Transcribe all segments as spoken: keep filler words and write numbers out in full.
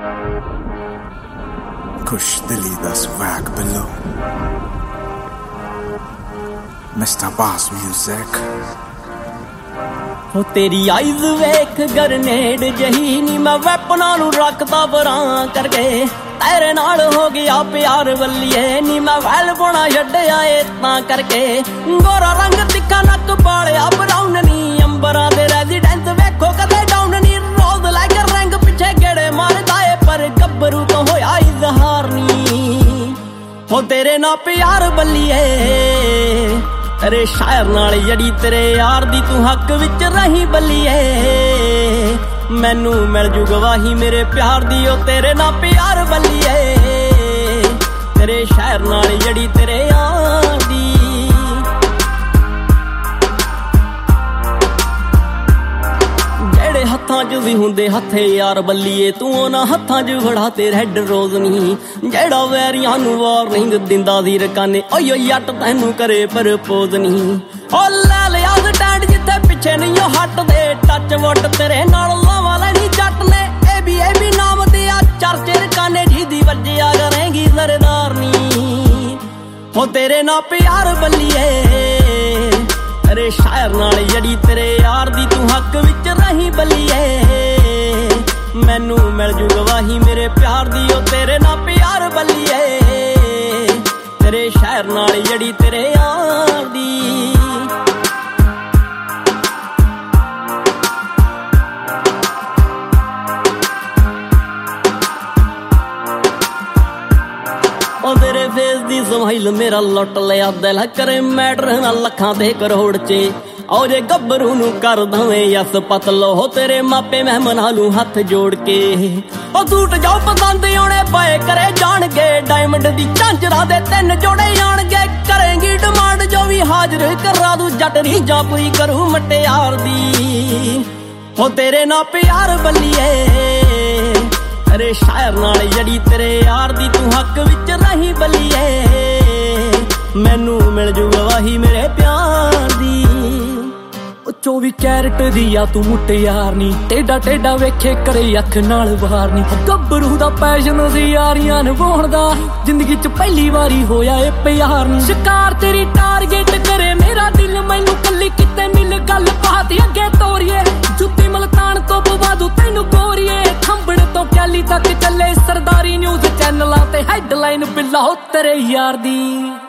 Kush Dili da swag below. Mister Boss Music. ਹੋ ਤੇਰੀ eyes ਵੇਖ ਗਰਨੇਡ ਜਹੀ ਨੀ ਮੈਂ ਵੈਪਨਾਂ ਨੂੰ ਰੱਖਦਾ ਬਰਾਂ ਕਰਕੇ ਤੇਰੇ ਨਾਲ ਹੋ ਗਿਆ ਪਿਆਰ ਵੱਲੀਏ ਨੀ ਮੈਂ ਵੈਲ ਪਾਉਣਾ ਛੱਡਿਆ ਏ ਤਾਂ ਕਰਕੇ ਗੋਰਾ ਰੰਗ ਤਿੱਖਾ ਨੱਕ ਪਾਲਿਆ ਬਰਾਉਨ ਨੀ ਅੰਬਰਾਂ ਦੇ ਰੈਜ਼ੀਡੈਂਸ ਵੇਖੋ ਕਦੇ ਡਾਊਨ ਨੀ ਰੋਜ਼ ਲਾਈਕ ਰੰਗ ਪਿੱਛੇ ਗੇੜੇ ਮਾਰਦਾ ਏ ਪਰ ਗੱਭਰੂ ਤੋਂ ਹੋਇਆ ਇਜ਼ਹਾਰ ਨੀ ਹੋ ਤੇਰੇ ਨਾਲ ਪਿਆਰ ਵੱਲੀਏ ਤੇਰੇ ਸ਼ਾਇਰ ਨਾਲ ਜੜੀ ਤੇਰੇ ਯਾਰ ਦੀ ਤੂੰ ਹੱਕ ਵਿੱਚ ਰਹੀ ਬੱਲੀਏ ਮੈਨੂੰ ਮਿਲ ਜੂ ਗਵਾਹੀ ਮੇਰੇ ਪਿਆਰ ਦੀ ਉਹ ਤੇਰੇ ਨਾਲ ਪਿਆਰ ਬੱਲੀਏ ਤੇਰੇ ਸ਼ਾਇਰ ਨਾਲ ਜੜੀ ਤੇਰੇ ਯਾਰ ਦੀ ਜਿਹੜੇ ਹੱਥਾਂ 'ਚ ਵੀ ਹੁੰਦੇ ਹੱਥੇ ਯਾਰ ਬੱਲੀਏ ਤੂੰ ਉਹਨਾਂ ਹੱਥਾਂ 'ਚ ਫੜਾ ਤੇ ਰੈੱਡ ਰੋਜ਼ ਨਹੀਂ ਜਿਹੜਾ ਵੈਰੀਆਂ ਨੂੰ ਵਾਰਨਿੰਗ ਦਿੰਦਾ ਸੀ ਰਕਾਨੇ ਓਏ ਓਏ ਜੱਟ ਤੈਨੂੰ ਕਰੇ ਪ੍ਰਪੋਜ਼ ਨਹੀਂ ਓ ਲੈ ਲਿਆ ਸਟੈਂਡ ਜਿੱਥੇ ਪਿੱਛੇ ਨਹੀਂ ਉਹ ਹੱਟਦੇ ਟੱਚ ਵੁੱਡ ਤੇਰੇ ਨਾਲ ਲਾਵਾਂ ਲੈਣੀ ਜੱਟ ਨੇ ਏ ਬੀ ਏ ਬੀ ਨਾਮ ਤੇ ਆ ਚਰਚੇ ਰਕਾਨੇ ਜਿਹਦੀ ਵੱਜਿਆ ਕਰੇਂਗੀ ਸਰਦਾਰ ਨੀ ਹੋ ਤੇਰੇ ਨਾਲ ਪਿਆਰ ਬੱਲੀਏ ਤੇਰੇ ਸ਼ਾਇਰ ਨਾਲ ਜੜੀ ਤੇਰੇ ਯਾਰ ਦੀ ਤੂੰ ਹੱਕ ਵਿੱਚ ਰਹੀ ਬੱਲੀਏ ਮੈਨੂੰ ਮਿਲ ਜੂ ਗਵਾਹੀ ਮੇਰੇ ਪਿਆਰ ਦੀ ਉਹ ਤੇਰੇ ਨਾਲ ਪਿਆਰ ਬੱਲੀਏ ਤੇਰੇ ਸ਼ਾਇਰ ਨਾਲ ਜੜੀ ਤੇਰੇ ਯਾਰ ਦੀ ਉਹ ਤੇਰੇ ਫੇਸ ਦੀ ਸਮਾਈਲ ਮੇਰਾ ਲੁੱਟ ਲਿਆ ਦਿਲ ਕਰੇ ਮੈਟਰ ਨਾ ਲੱਖਾਂ ਤੇ ਕਰੋੜ 'ਚ ਓ ਜੇ ਗੱਭਰੂ ਨੂੰ ਕਰ ਦਵੇਂ ਯਸ ਪਤਲੋ ਹੋ ਤੇਰੇ ਮਾਪੇ ਮਹਿਮਾਨਾਂ ਨੂੰ ਹੱਥ ਜੋੜ ਕੇ ਉਹ ਸੂਟ ਜਾਓ ਪਸੰਦ ਆਉਣੇ ਪਏ ਕਰੇ ਜਾਣਗੇ ਡਾਇਮੰਡ ਦੀ ਝਾਂਜਰਾਂ ਦੇ ਤਿੰਨ ਜੋੜੇ ਆਣਗੇ ਕਰੇਂਗੀ ਡਿਮਾਂਡ ਜੋ ਵੀ ਹਾਜ਼ਰ ਕਰਾ ਦੂ ਜੱਟ ਨਹੀਂ ਜਾਂ ਕੋਈ ਕਰੂ ਮਟਿਆਰ ਦੀ ਹੋ ਤੇਰੇ ਨਾਲ ਪਿਆਰ ਬੱਲੀਏ ਤੇਰੇ ਸ਼ਾਇਰ ਨਾਲ ਜੜੀ ਤੇਰੇ ਯਾਰ ਦੀ ਤੂੰ ਹੱਕ ਵਿੱਚ ਰਹੀ ਬੱਲੀਏ ਮੈਨੂੰ ਮਿਲ ਜੂ ਗਵਾਹੀ ਮੇਰੇ ਪਿਆਰ ਦੀ ਉਹ ਚੌਵੀ ਕੈਰਟ ਦੀ ਆ ਤੂੰ ਮੁਟਿਆਰ ਨੀ ਟੇਡਾ ਟੇਡਾ ਵੇਖੇ ਕਰੇ ਅੱਖ ਨਾਲ ਵਾਰ ਨੀ ਗੱਭਰੂ ਦਾ ਪੈਸ਼ਨ ਸੀ ਯਾਰੀਆਂ ਨਿਭਾਉਣ ਦਾ ਜ਼ਿੰਦਗੀ 'ਚ ਪਹਿਲੀ ਵਾਰੀ ਹੋਇਆ ਏ ਪਿਆਰ ਨੀ ਸ਼ਿਕਾਰ ਤੇਰੀ ਟਾਰਗੇਟ ਕਰੇ ਮੇਰਾ ਦਿਲ ਮੈਨੂੰ ਕੱਲੀ ਕਿਤੇ ਮਿਲ ਗੱਲ ਬਾਤ ਅੱਗੇ ਤੋਰੀਏ ਜੁੱਤੀ ਮਲਤਾਨ ਤੋਂ ਪਵਾਦੂ ਤੈਨੂੰ ਗੋਰੀਏ ਖੰਬੜ ਤੋਂ ਕੈਲੀ ਤੱਕ ਚੱਲੇ ਸਰਦਾਰੀ ਨਿਊਜ਼ ਚੈਨਲਾਂ ਤੇ ਹੈਡਲਾਈਨ ਬਿੱਲਾ ਹੋ ਤੇਰੇ ਯਾਰ ਦੀ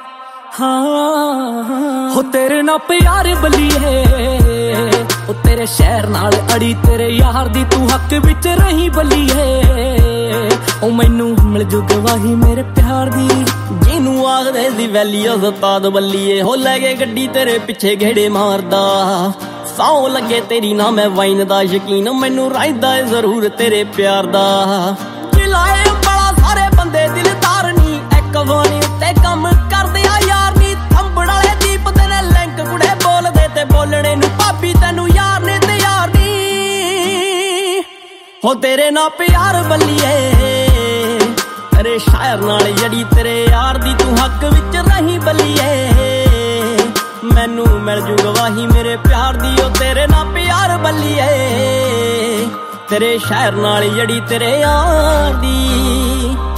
ਹਾਂ ਹੋ ਤੇਰੇ ਨਾਲ ਪਿਆਰ ਬੱਲੀਏ ਉਹ ਤੇਰੇ ਸ਼ਹਿਰ ਨਾਲ ਅੜੀ ਤੇਰੇ ਯਾਰ ਦੀ ਤੂੰ ਹੱਕ ਵਿੱਚ ਰਹੀ ਬੱਲੀਏ ਉਹ ਮੈਨੂੰ ਮਿਲ ਜੂ ਗਵਾਹੀ ਮੇਰੇ ਪਿਆਰ ਦੀ ਜਿਹਨੂੰ ਆਖਦੇ ਸੀ ਵੈਲੀ ਉਸਤਾਦ ਬੱਲੀਏ ਹੋ ਲੈ ਕੇ ਗੱਡੀ ਤੇਰੇ ਪਿੱਛੇ ਘੇੜੇ ਮਾਰਦਾ ਸੌ ਲੱਗੇ ਤੇਰੀ ਨਾ ਮੈਂ ਵਾਈਨ ਦਾ ਯਕੀਨ ਮੈਨੂੰ ਰਹਿੰਦਾ ਏ ਜ਼ਰੂਰ ਤੇਰੇ ਪਿਆਰ ਦਾ ਚਲਾਏ ਬੜਾ ਸਾਰੇ ਬੰਦੇ ਦਿਲਦਾਰ ਨੀ ਇੱਕ ਵਾਰੀ ਉੱਤੇ ਕੰਮ ਕਰਦੇ ਆ ਯਾਰ ਨੀ ਥੰਬੜ ਵਾਲੇ ਦੀਪ ਤੇ ਨੇ ਲਿੰਕ ਕੁੜੇ ਬੋਲਦੇ ਤੇ ਬੋਲਣੇ ਨੂੰ ਭਾਬੀ ਤੈਨੂੰ ਯਾਰ ਨੇ ਤੇ ਯਾਰ ਨੀ ਹੋ ਤੇਰੇ ਨਾਲ ਪਿਆਰ ਬੱਲੀਏ ਤੇਰੇ ਸ਼ਾਇਰ ਨਾਲ ਜੜੀ ਤੇਰੇ ਯਾਰ ਦੀ ਤੂੰ ਹੱਕ ਵਿੱਚ ਰਹੀ ਬੱਲੀਏ ਮੈਨੂੰ ਮਿਲ ਜੂ ਗਵਾਹੀ ਮੇਰੇ ਪਿਆਰ ਦੀ ਉਹ ਤੇਰੇ ਨਾਲ ਪਿਆਰ ਬੱਲੀਏ ਤੇਰੇ ਸ਼ਾਇਰ ਨਾਲ ਜੜੀ ਤੇਰੇ ਯਾਰ ਦੀ